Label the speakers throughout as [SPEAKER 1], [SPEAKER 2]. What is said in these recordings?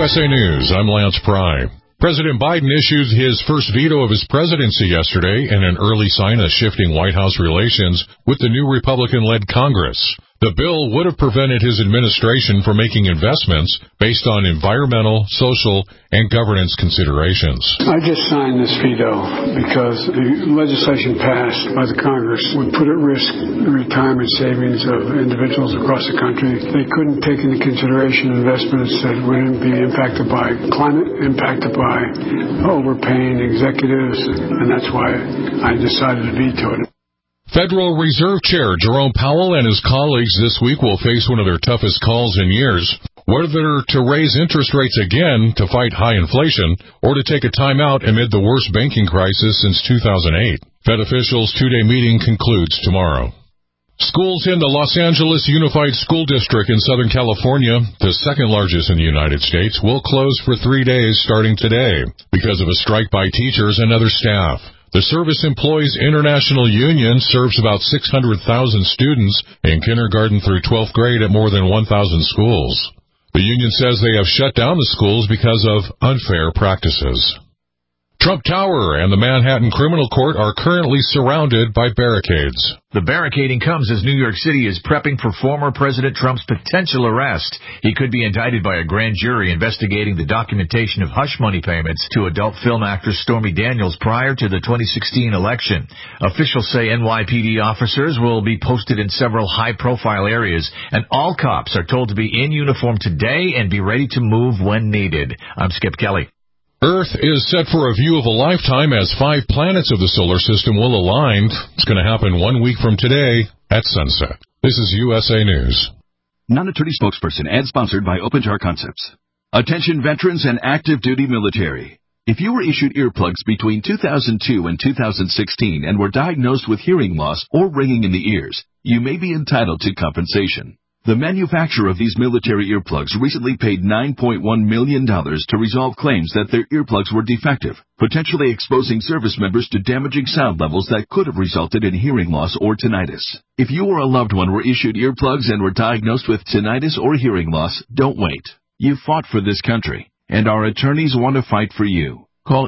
[SPEAKER 1] USA News, I'm Lance Pry. President Biden issued his first veto of his presidency yesterday in an early sign of shifting White House relations with the new Republican-led Congress. The bill would have prevented his administration from making investments based on environmental, social, and governance considerations.
[SPEAKER 2] I just signed this veto because the legislation passed by the Congress would put at risk the retirement savings of individuals across the country. They couldn't take into consideration investments that wouldn't be impacted by climate, impacted by overpaying executives, and that's why I decided to veto it.
[SPEAKER 1] Federal Reserve Chair Jerome Powell and his colleagues this week will face one of their toughest calls in years, whether to raise interest rates again to fight high inflation or to take a timeout amid the worst banking crisis since 2008. Fed officials' two-day meeting concludes tomorrow. Schools in the Los Angeles Unified School District in Southern California, the second largest in the United States, will close for 3 days starting today because of a strike by teachers and other staff. The Service Employees International Union serves about 600,000 students in kindergarten through 12th grade at more than 1,000 schools. The union says they have shut down the schools because of unfair practices. Trump Tower and the Manhattan Criminal Court are currently surrounded by barricades.
[SPEAKER 3] The barricading comes as New York City is prepping for former President Trump's potential arrest. He could be indicted by a grand jury investigating the documentation of hush money payments to adult film actress Stormy Daniels prior to the 2016 election. Officials say NYPD officers will be posted in several high-profile areas, and all cops are told to be in uniform today and be ready to move when needed. I'm Skip Kelly.
[SPEAKER 1] Earth is set for a view of a lifetime as 5 planets of the solar system will align. It's going to happen 1 week from today at sunset. This is USA News.
[SPEAKER 4] Non-attorney spokesperson ad sponsored by OpenJar Concepts. Attention veterans and active duty military. If you were issued earplugs between 2002 and 2016 and were diagnosed with hearing loss or ringing in the ears, you may be entitled to compensation. The manufacturer of these military earplugs recently paid $9.1 million to resolve claims that their earplugs were defective, potentially exposing service members to damaging sound levels that could have resulted in hearing loss or tinnitus. If you or a loved one were issued earplugs and were diagnosed with tinnitus or hearing loss, don't wait. You fought for this country, and our attorneys want to fight for you. Call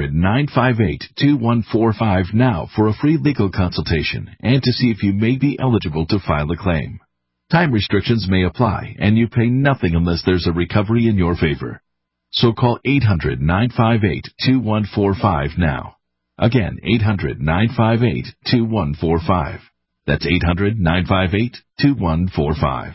[SPEAKER 4] 800-958-2145 now for a free legal consultation and to see if you may be eligible to file a claim. Time restrictions may apply, and you pay nothing unless there's a recovery in your favor. So call 800-958-2145 now. Again, 800-958-2145. That's 800-958-2145.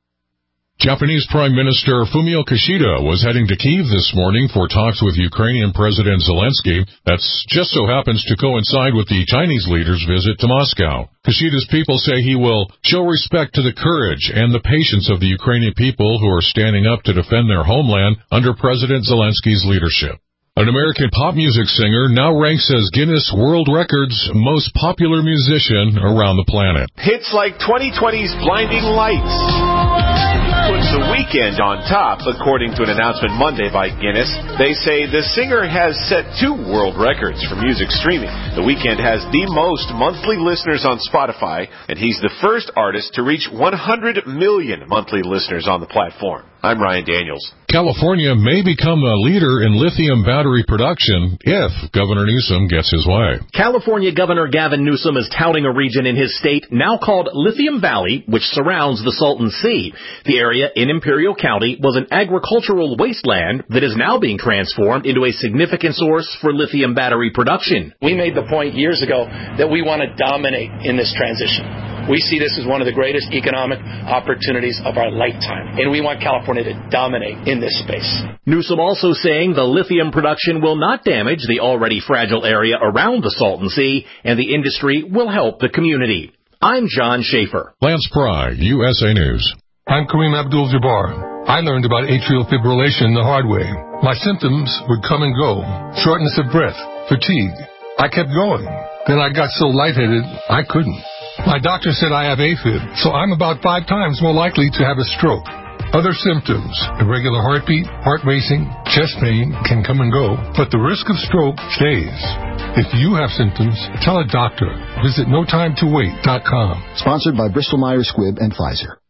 [SPEAKER 1] Japanese Prime Minister Fumio Kishida was heading to Kyiv this morning for talks with Ukrainian President Zelensky. That just so happens to coincide with the Chinese leader's visit to Moscow. Kishida's people say he will show respect to the courage and the patience of the Ukrainian people who are standing up to defend their homeland under President Zelensky's leadership. An American pop music singer now ranks as Guinness World Records' most popular musician around the planet.
[SPEAKER 5] Hits like 2020's Blinding Lights puts The Weeknd on top, according to an announcement Monday by Guinness. They say the singer has set 2 world records for music streaming. The Weeknd has the most monthly listeners on Spotify, and he's the first artist to reach 100 million monthly listeners on the platform. I'm Ryan Daniels.
[SPEAKER 1] California may become a leader in lithium battery production if Governor Newsom gets his way.
[SPEAKER 6] California Governor Gavin Newsom is touting a region in his state now called Lithium Valley, which surrounds the Salton Sea. The area in Imperial County was an agricultural wasteland that is now being transformed into a significant source for lithium battery production.
[SPEAKER 7] We made the point years ago that we want to dominate in this transition. We see this as one of the greatest economic opportunities of our lifetime, and we want California to dominate in this space.
[SPEAKER 6] Newsom also saying the lithium production will not damage the already fragile area around the Salton Sea, and the industry will help the community. I'm John Schaefer.
[SPEAKER 1] Lance Pry, USA News.
[SPEAKER 8] I'm Kareem Abdul-Jabbar. I learned about atrial fibrillation the hard way. My symptoms would come and go. Shortness of breath, fatigue. I kept going. Then I got so lightheaded, I couldn't. My doctor said I have AFib, so I'm about 5 times more likely to have a stroke. Other symptoms, irregular heartbeat, heart racing, chest pain can come and go, but the risk of stroke stays. If you have symptoms, tell a doctor. Visit notimetowait.com.
[SPEAKER 9] Sponsored by Bristol Myers Squibb and Pfizer.